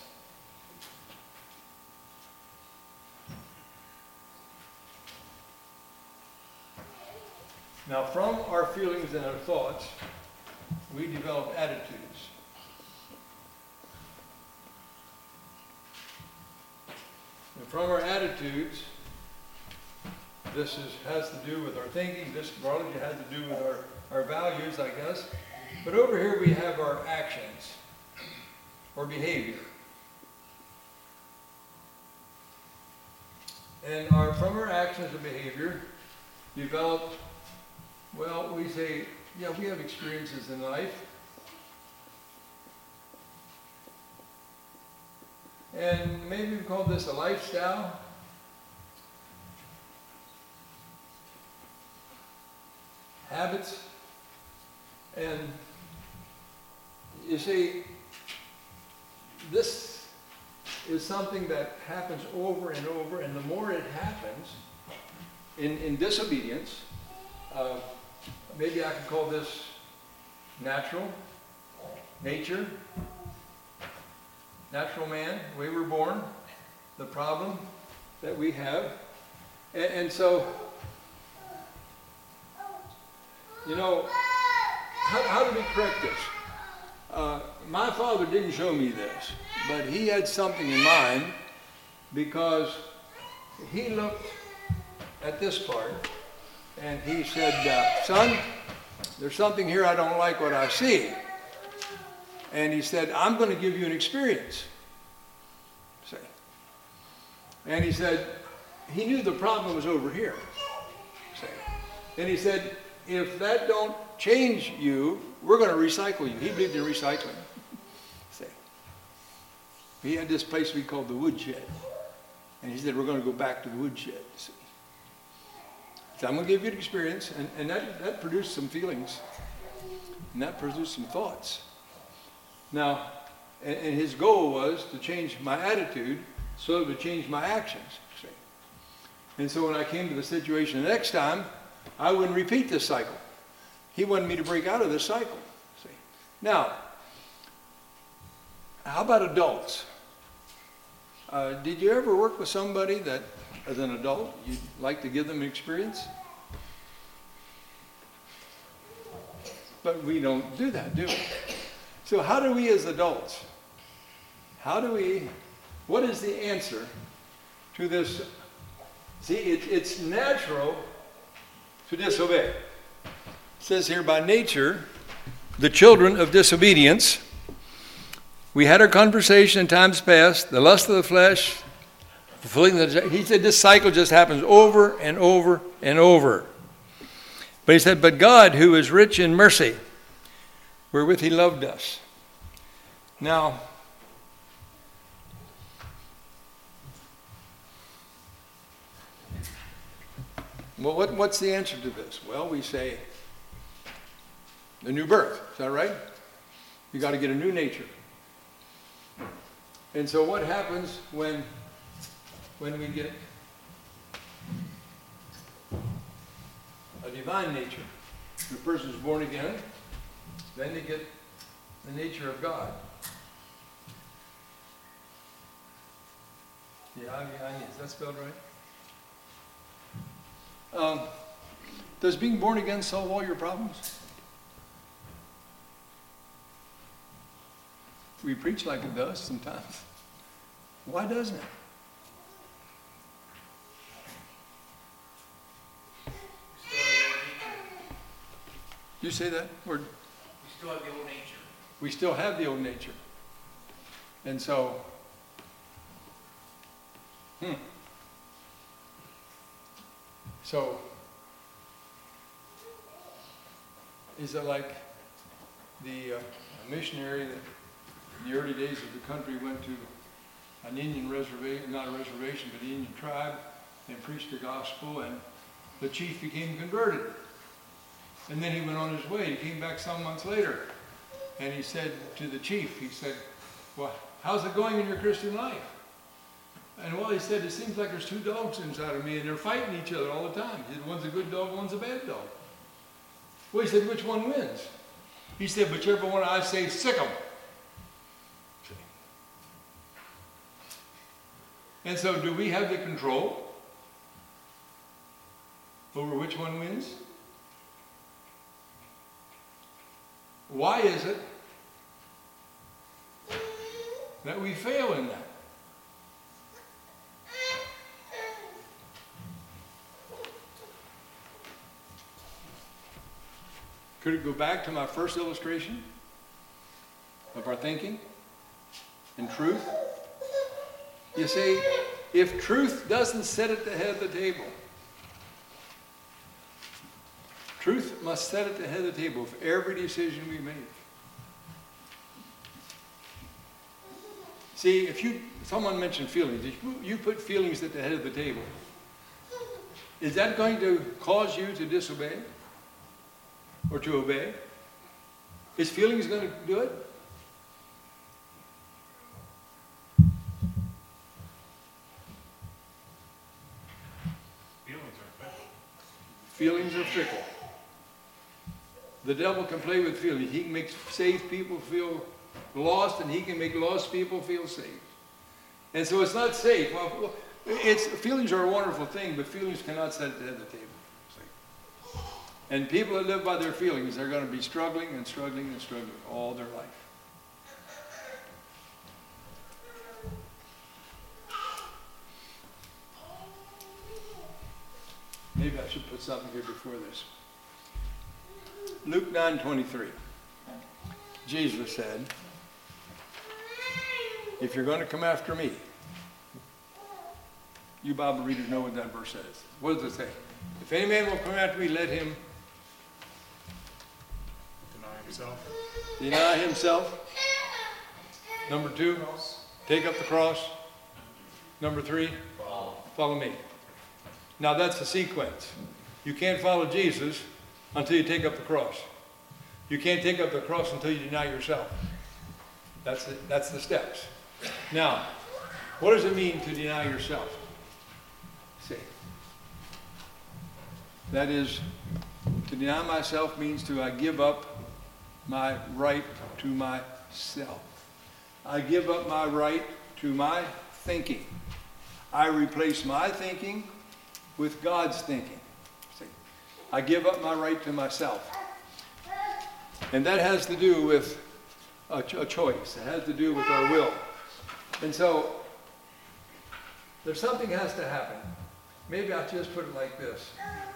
Now, from our feelings and our thoughts, we develop attitudes. And from our attitudes, this is, has to do with our thinking. This largely has to do with our, our values, I guess. But over here we have our actions or behavior. And our, from our actions and behavior, develop, well, we say, yeah, we have experiences in life. And maybe we call this a lifestyle. Habits. And you see, this is something that happens over and over, and the more it happens in, in disobedience, uh, maybe I could call this natural, nature, natural man, the way we're born, the problem that we have. And, and so, you know, how, how do we correct this? Uh, my father didn't show me this, but he had something in mind, because he looked at this part and he said, uh, son, there's something here I don't like what I see. And he said, I'm going to give you an experience. See? And he said, he knew the problem was over here. See? And he said, if that don't change you, we're going to recycle you. He believed in recycling. See? He had this place we called the woodshed. And he said, we're going to go back to the woodshed. See? So I'm going to give you an experience. And, and that, that produced some feelings. And that produced some thoughts. Now, and, and his goal was to change my attitude so it would change my actions. See? And so when I came to the situation the next time, I wouldn't repeat this cycle. He wanted me to break out of this cycle. See? Now, how about adults? Uh, did you ever work with somebody that, as an adult, you'd like to give them an experience? But we don't do that, do we? So how do we as adults, how do we, what is the answer to this? See, it, it's natural to disobey. It says here, by nature, the children of disobedience. We had our conversation in times past, the lust of the flesh, fulfilling the, he said this cycle just happens over and over and over. But he said, but God, who is rich in mercy, wherewith he loved us. Now, well, what, what's the answer to this? Well, we say the new birth. Is that right? You got to get a new nature. And so what happens when, when we get a divine nature? The person is born again, then they get the nature of God. Yeah, I mean, is that spelled right? Um, does being born again solve all your problems? We preach like it does sometimes. Why doesn't it? You say that word? We still have the old nature. We still have the old nature. And so, hmm. So, is it like the uh, missionary that in the early days of the country went to an Indian reservation, not a reservation, but an Indian tribe, and preached the gospel, and the chief became converted. And then he went on his way. He came back some months later, and he said to the chief, he said, well, how's it going in your Christian life? And well, he said, it seems like there's two dogs inside of me, and they're fighting each other all the time. He said, one's a good dog, one's a bad dog. Well, he said, which one wins? He said, whichever one I say, sick 'em. And so do we have the control over which one wins? Why is it that we fail in that? Could it go back to my first illustration of our thinking and truth? You see, if truth doesn't sit at the head of the table, truth must sit at the head of the table of every decision we make. See, if you, someone mentioned feelings, if you, you put feelings at the head of the table, is that going to cause you to disobey or to obey? Is feelings going to do it? Feelings are fickle. The devil can play with feelings. He can make saved people feel lost, and he can make lost people feel saved. And so it's not safe. Well, it's, feelings are a wonderful thing, but feelings cannot sit at the head of the table. See? And people that live by their feelings, they're going to be struggling and struggling and struggling all their life. Maybe I should put something here before this. Luke nine twenty-three. Jesus said, if you're going to come after me, you Bible readers know what that verse says. What does it say? If any man will come after me, let him Deny himself. deny himself. Number two, take up the cross. Number three, Follow. follow me. Now that's the sequence. You can't follow Jesus until you take up the cross. You can't take up the cross until you deny yourself. That's the, that's the steps. Now, what does it mean to deny yourself? See, That is, to deny myself means to I give up my right to myself. I give up my right to my thinking. I replace my thinking with God's thinking. See, I give up my right to myself. And that has to do with a, ch- a choice. It has to do with our will. And so, there's something has to happen. Maybe I'll just put it like this.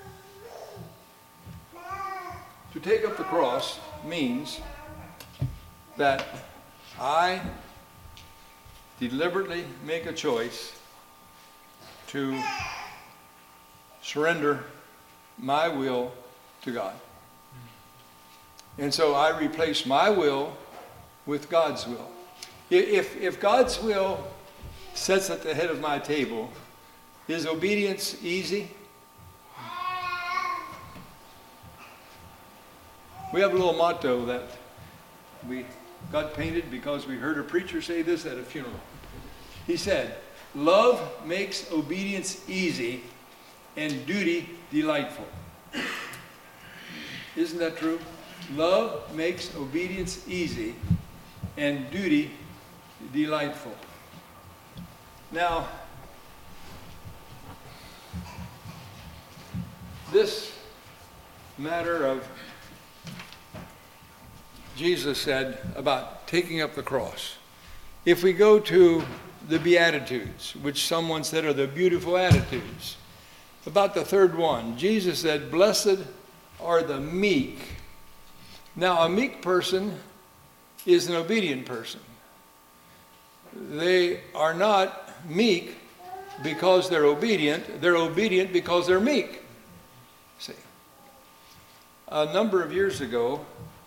To take up the cross means that I deliberately make a choice to surrender my will to God. And so I replace my will with God's will. If, if God's will sits at the head of my table, is obedience easy? We have a little motto that we got painted because we heard a preacher say this at a funeral. He said, love makes obedience easy and duty delightful. Isn't that true? Love makes obedience easy and duty delightful. Now, this matter of Jesus said about taking up the cross. If we go to the Beatitudes, which someone said are the beautiful attitudes, about the third one, Jesus said, blessed are the meek. Now, a meek person is an obedient person. They are not meek because they're obedient. They're obedient because they're meek. See, a number of years ago,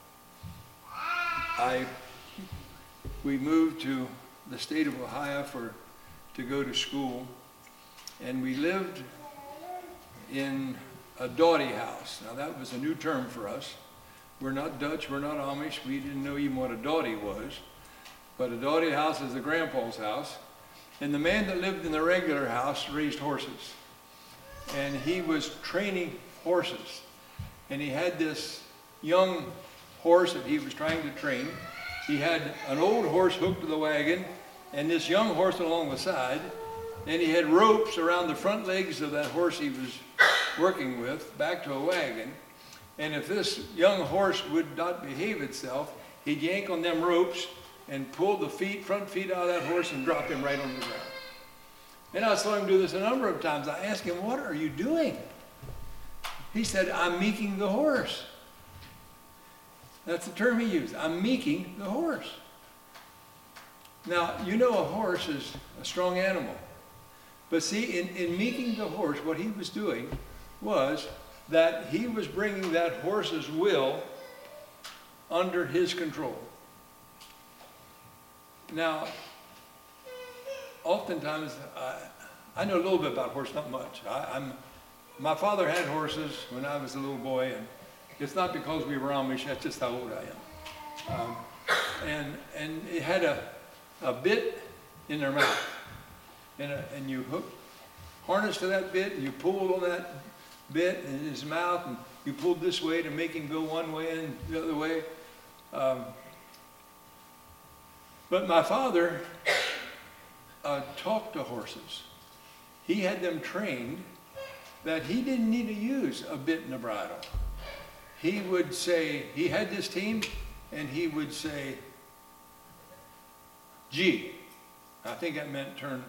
I we moved to the state of Ohio for to go to school, and we lived in a dowdy house. Now that was a new term for us. We're not Dutch, we're not Amish, we didn't know even what a dowdy was. But a dowdy house is the grandpa's house. And the man that lived in the regular house raised horses. And he was training horses. And he had this young horse that he was trying to train. He had an old horse hooked to the wagon and this young horse along the side. And he had ropes around the front legs of that horse he was working with back to a wagon. And if this young horse would not behave itself, he'd yank on them ropes and pull the feet, front feet out of that horse and drop him right on the ground. And I saw him do this a number of times. I asked him, what are you doing? He said, I'm meeking the horse. That's the term he used. I'm meeking the horse. Now, you know a horse is a strong animal. But see, in, in meeking the horse, what he was doing was that he was bringing that horse's will under his control. Now, oftentimes, I, I know a little bit about horse, not much. I, I'm, my father had horses when I was a little boy, and it's not because we were Amish, that's just how old I am. Um, and, and it had a, a bit in their mouth, and, a, and you hook, harness to that bit, and you pull on that bit in his mouth, and you pulled this way to make him go one way and the other way. Um, but my father uh, talked to horses. He had them trained that he didn't need to use a bit and a bridle. He would say, he had this team, and he would say, G. I think that meant turn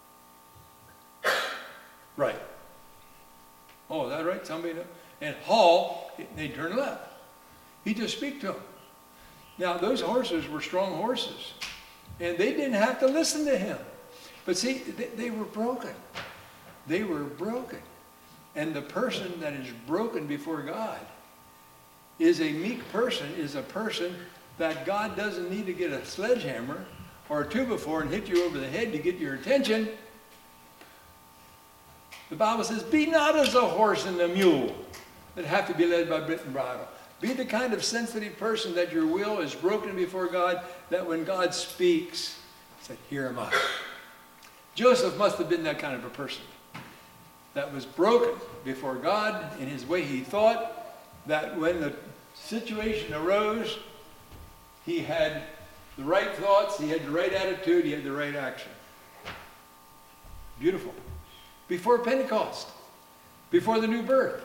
right. Oh, is that right? Somebody know? And haul, they'd turn left. He'd just speak to them. Now, those horses were strong horses, and they didn't have to listen to him. But see, they, they were broken. They were broken. And the person that is broken before God is a meek person, is a person that God doesn't need to get a sledgehammer or a two before and hit you over the head to get your attention. The Bible says, be not as a horse and a mule that have to be led by bit and bridle. Be the kind of sensitive person that your will is broken before God, that when God speaks, say, here am I. Joseph must have been that kind of a person. that was broken before God in his way he thought, that when the situation arose, he had the right thoughts, he had the right attitude, he had the right action. Beautiful. Before Pentecost, before the new birth.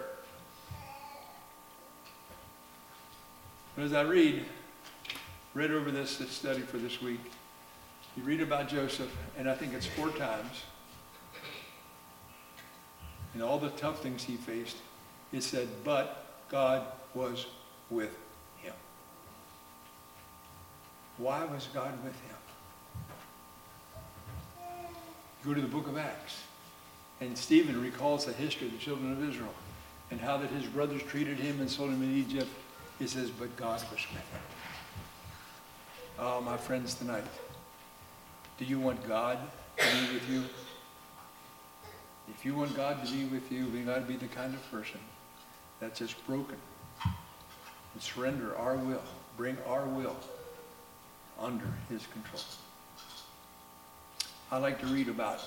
But as I read, read over this, this study for this week, you read about Joseph, and I think it's four times, and all the tough things he faced, it said, but God was with him. Why was God with him? Go to the book of Acts, and Stephen recalls the history of the children of Israel and how that his brothers treated him and sold him in Egypt. He says, but God was with him. Oh, my friends, tonight, do you want God to be with you? If you want God to be with you, we got to be the kind of person that's just broken and surrender our will, bring our will under his control. I like to read about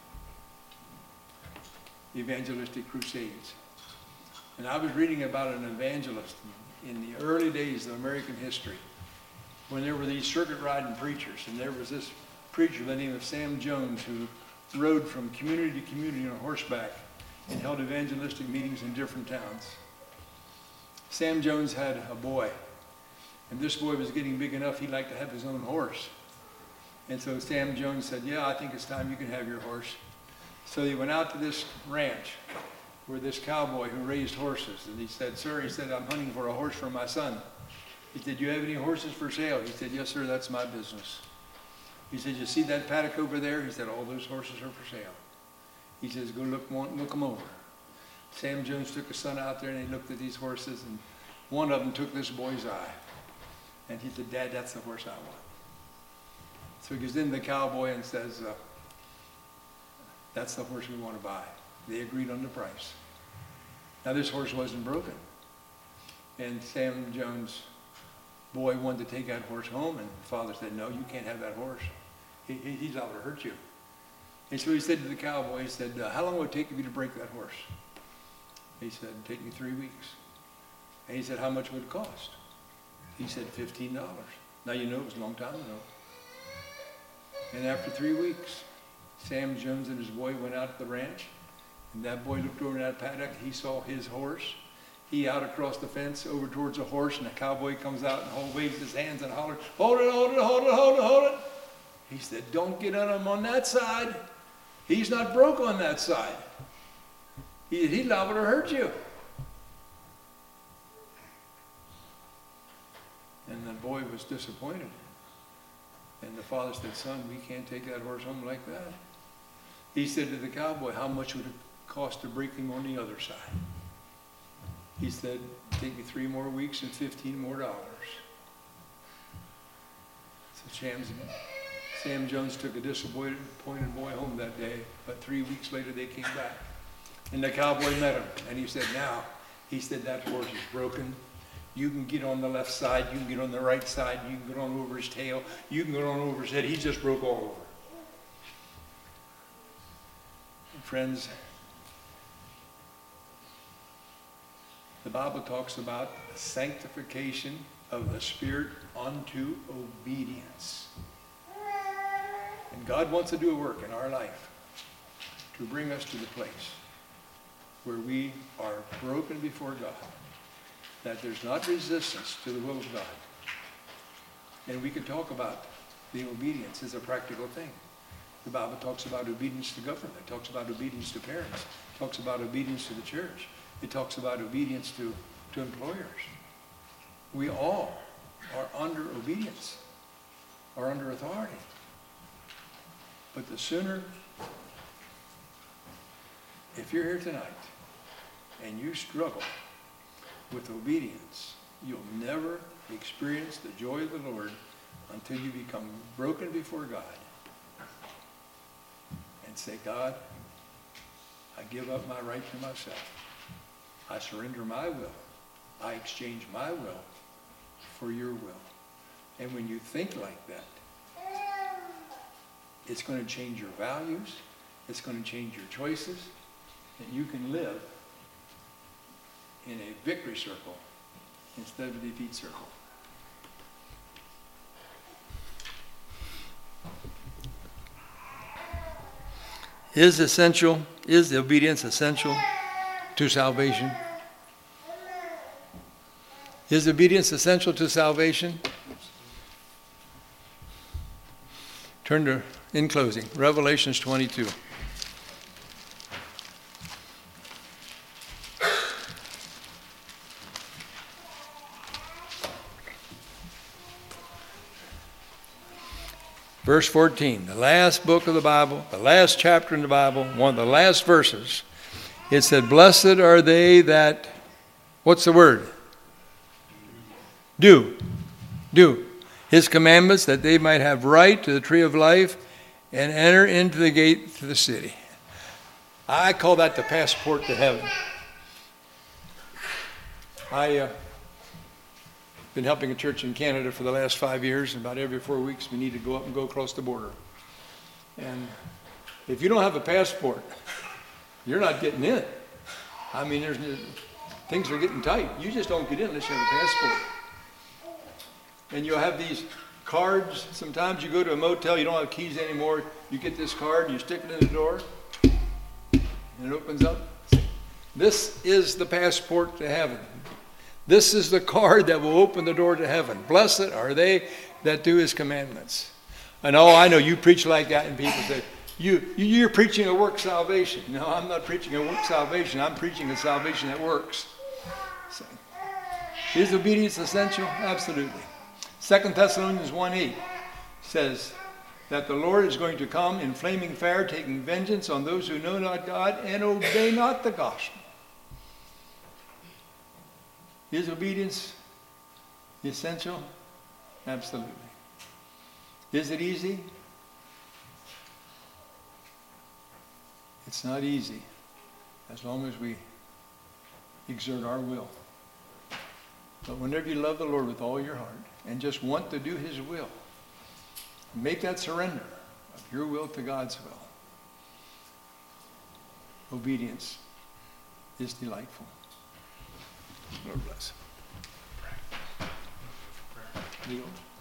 evangelistic crusades. And I was reading about an evangelist in the early days of American history when there were these circuit riding preachers. And there was this preacher by the name of Sam Jones who rode from community to community on horseback and held evangelistic meetings in different towns. Sam Jones had a boy, and this boy was getting big enough he'd like to have his own horse. And so Sam Jones said, yeah, I think it's time you can have your horse. So he went out to this ranch where this cowboy who raised horses, and he said, sir, he said, I'm hunting for a horse for my son. He said, do you have any horses for sale? He said, yes, sir, that's my business. He said, you see that paddock over there? He said, all those horses are for sale. He says, go look, look them over. Sam Jones took his son out there and he looked at these horses, and one of them took this boy's eye. And he said, Dad, that's the horse I want. So he goes in to the cowboy and says, uh, that's the horse we want to buy. They agreed on the price. Now this horse wasn't broken. And Sam Jones' boy wanted to take that horse home, and the father said, no, you can't have that horse. He, he, he's liable to hurt you. And so he said to the cowboy, he said, uh, how long will it take you to break that horse? He said, take me three weeks. And he said, how much would it cost? He said, fifteen dollars. Now you know it was a long time ago. And after three weeks, Sam Jones and his boy went out to the ranch, and that boy looked over in that paddock. He saw his horse. He out across the fence over towards a horse, and the cowboy comes out and hold, waves his hands and hollers, hold it, hold it, hold it, hold it, hold it. He said, don't get on him on that side. He's not broke on that side. He, he's liable to hurt you. And the boy was disappointed. And the father said, son, we can't take that horse home like that. He said to the cowboy, how much would it cost to break him on the other side? He said, take me three more weeks and fifteen more dollars. So Sam, Sam Jones took a disappointed disappointed boy home that day, but three weeks later they came back. And the cowboy met him, and he said, now, he said, that horse is broken. You can get on the left side, you can get on the right side, you can get on over his tail, you can get on over his head. He just broke all over. And friends, the Bible talks about the sanctification of the Spirit unto obedience. And God wants to do a work in our life to bring us to the place where we are broken before God, that there's not resistance to the will of God. And we can talk about the obedience as a practical thing. The Bible talks about obedience to government. It talks about obedience to parents. It talks about obedience to the church. It talks about obedience to, to employers. We all are under obedience, are under authority. But the sooner, if you're here tonight and you struggle with obedience, you'll never experience the joy of the Lord until you become broken before God and say, God, I give up my right to myself. I surrender my will. I exchange my will for your will. And when you think like that, it's going to change your values. It's going to change your choices. And you can live in a victory circle instead of a defeat circle. Is essential, is the obedience essential to salvation? Is obedience essential to salvation? Turn to, in closing, Revelations twenty-two. Verse fourteen, the last book of the Bible, the last chapter in the Bible, one of the last verses, it said, blessed are they that, what's the word? Do. Do. His commandments, that they might have right to the tree of life and enter into the gate to the city. I call that the passport to heaven. I uh, been helping a church in Canada for the last five years, and about every four weeks we need to go up and go across the border. And if you don't have a passport, you're not getting in. I mean, there's things are getting tight. You just don't get in unless you have a passport. And you'll have these cards. Sometimes you go to a motel, you don't have keys anymore. You get this card, you stick it in the door, and it opens up. This is the passport to heaven. This is the card that will open the door to heaven. Blessed are they that do his commandments. And oh, I know you preach like that, and people say, you, you're preaching a work salvation. No, I'm not preaching a work salvation. I'm preaching a salvation that works. So, is obedience essential? Absolutely. Second Thessalonians one eight says that the Lord is going to come in flaming fire, taking vengeance on those who know not God and obey not the gospel. Is obedience essential? Absolutely. Is it easy? It's not easy as long as we exert our will. But whenever you love the Lord with all your heart and just want to do his will, make that surrender of your will to God's will. Obedience is delightful. Lord bless. Leo?